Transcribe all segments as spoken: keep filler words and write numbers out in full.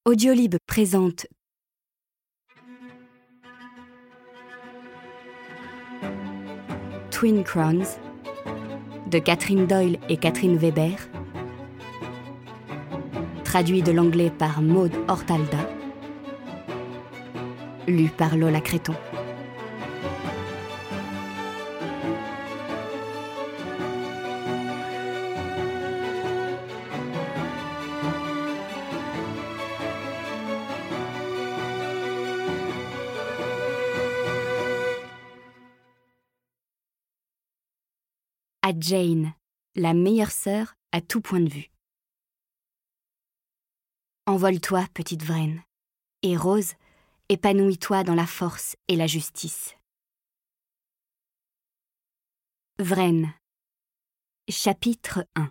Audiolib présente Twin Crowns de Catherine Doyle et Catherine Weber, traduit de l'anglais par Maud Hortalda, lu par Lola Créton. À Jane, la meilleure sœur à tout point de vue. Envole-toi, petite Vraine, et Rose, épanouis-toi dans la force et la justice. Vraine, chapitre un.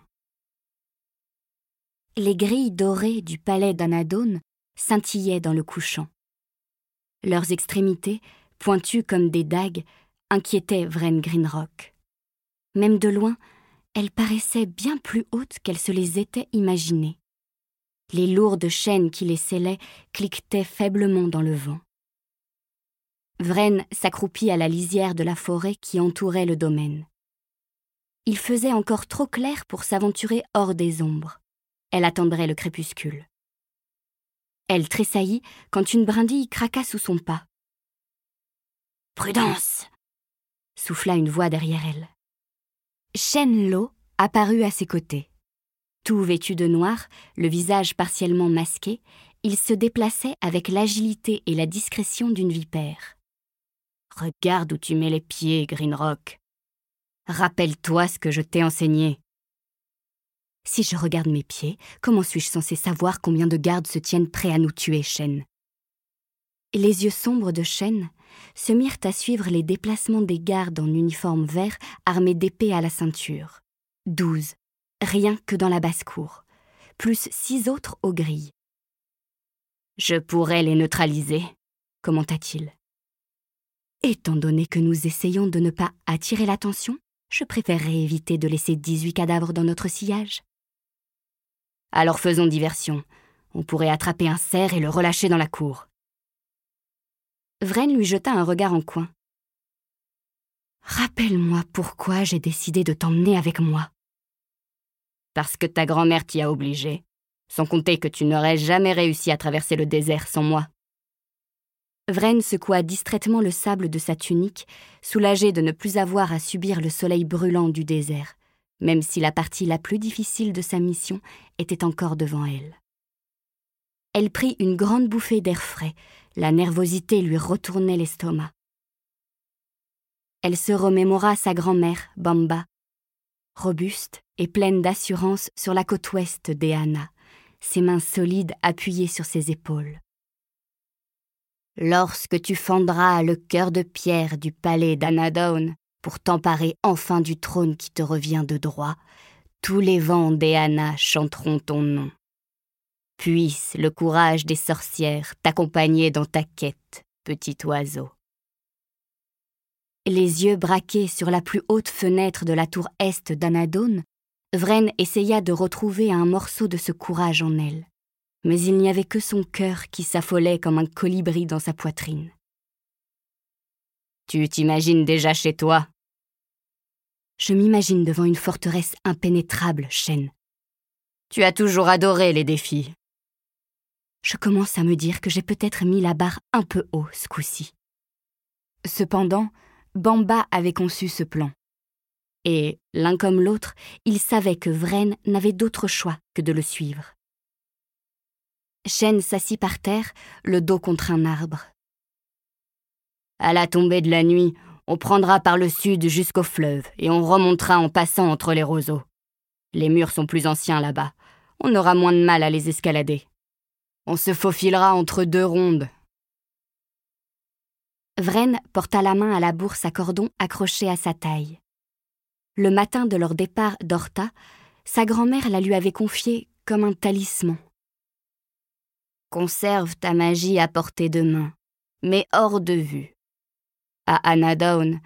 Les grilles dorées du palais d'Anadone scintillaient dans le couchant. Leurs extrémités, pointues comme des dagues, inquiétaient Vraine Greenrock. Même de loin, elles paraissaient bien plus hautes qu'elles se les étaient imaginées. Les lourdes chaînes qui les scellaient cliquetaient faiblement dans le vent. Vraine s'accroupit à la lisière de la forêt qui entourait le domaine. Il faisait encore trop clair pour s'aventurer hors des ombres. Elle attendrait le crépuscule. Elle tressaillit quand une brindille craqua sous son pas. « Prudence !» souffla une voix derrière elle. Shen Lo apparut à ses côtés. Tout vêtu de noir, le visage partiellement masqué, il se déplaçait avec l'agilité et la discrétion d'une vipère. « Regarde où tu mets les pieds, Greenrock. Rappelle-toi ce que je t'ai enseigné. » « Si je regarde mes pieds, comment suis-je censé savoir combien de gardes se tiennent prêts à nous tuer, Shen ?» Les yeux sombres de Shen se mirent à suivre les déplacements des gardes en uniforme vert armés d'épées à la ceinture. Douze, rien que dans la basse-cour, plus six autres aux grilles. « Je pourrais les neutraliser, » commenta-t-il. « Étant donné que nous essayons de ne pas attirer l'attention, je préférerais éviter de laisser dix-huit cadavres dans notre sillage. » « Alors faisons diversion. On pourrait attraper un cerf et le relâcher dans la cour. » Vraine lui jeta un regard en coin. « Rappelle-moi pourquoi j'ai décidé de t'emmener avec moi. »« Parce que ta grand-mère t'y a obligé, sans compter que tu n'aurais jamais réussi à traverser le désert sans moi. » Vraine secoua distraitement le sable de sa tunique, soulagée de ne plus avoir à subir le soleil brûlant du désert, même si la partie la plus difficile de sa mission était encore devant elle. Elle prit une grande bouffée d'air frais, la nervosité lui retournait l'estomac. Elle se remémora sa grand-mère, Bamba, robuste et pleine d'assurance sur la côte ouest d'Eana, ses mains solides appuyées sur ses épaules. « Lorsque tu fendras le cœur de pierre du palais d'Anadone pour t'emparer enfin du trône qui te revient de droit, tous les vents d'Eana chanteront ton nom. Puisse le courage des sorcières t'accompagner dans ta quête, petit oiseau. » Les yeux braqués sur la plus haute fenêtre de la tour est d'Anadone, Vraine essaya de retrouver un morceau de ce courage en elle. Mais il n'y avait que son cœur qui s'affolait comme un colibri dans sa poitrine. « Tu t'imagines déjà chez toi ?»« Je m'imagine devant une forteresse impénétrable, Shen. »« Tu as toujours adoré les défis. »« Je commence à me dire que j'ai peut-être mis la barre un peu haut ce coup-ci. » Cependant, Bamba avait conçu ce plan. Et, l'un comme l'autre, ils savaient que Vraine n'avait d'autre choix que de le suivre. Shen s'assit par terre, le dos contre un arbre. « À la tombée de la nuit, on prendra par le sud jusqu'au fleuve et on remontera en passant entre les roseaux. Les murs sont plus anciens là-bas. On aura moins de mal à les escalader. On se faufilera entre deux rondes. » Vraine porta la main à la bourse à cordon accrochée à sa taille. Le matin de leur départ d'Horta, sa grand-mère la lui avait confiée comme un talisman. « Conserve ta magie à portée de main, mais hors de vue. À Anadone,